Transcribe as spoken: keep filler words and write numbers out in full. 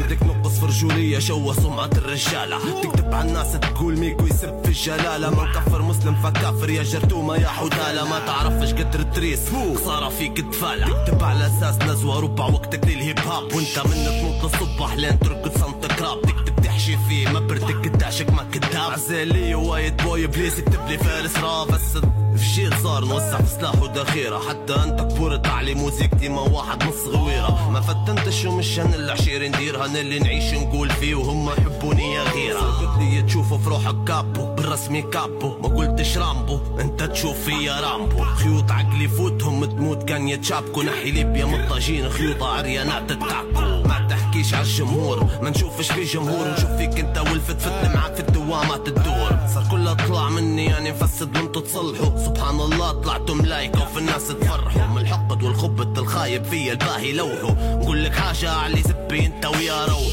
عندك نقص في رجولية شوه سمعة الرجالة. تكتب على الناس تقول ميكو يسب في الجلالة. ما نكفر مسلم فكافر يا جرتومة يا حدالة. ما تعرفش قدر التريس خسارة فيك تفالة. تكتب على اساس نزوة ربع وقتك للهيب هاب وانت من تنط الصبح لين ترقد صمت كراب. تكتب تحشي فيه ما برتك الدعشك ما كداب. عزيلي وايد بوي بليس يكتب لي فارس راب. بس في جيل صار نوسع في سلاح ودخيرة. حتى انت كبرت علي موسيقتي ما واحد نص غويرة. ما فتنتش ومش هن العشير ندير هن اللي نعيش نقول فيه وهم يحبوني يا غيرة. قلت لي تشوفوا في روحك كابو بالرسمي كابو ما قلتش رامبو انت تشوف فيا رامبو. خيوط عقلي فوتهم تموت كان يتشابكوا. نحي ليبيا مطاجين خيوط عريانات تتعكو. ما تحكيش على الجمهور ما نشوفش في جمهور. نشوف فيك انت والفت فتن معاك في الدوامات تدور. صار كلها طلع مني يعني نفسد وانتو تصلحوا. سبحان الله طلعتوا ملايكة وفي الناس تفرحوا. من الحقد والخبط الخايب فيا الباهي لوحوا. نقول لك حاجة علي زبي انت ويا روح.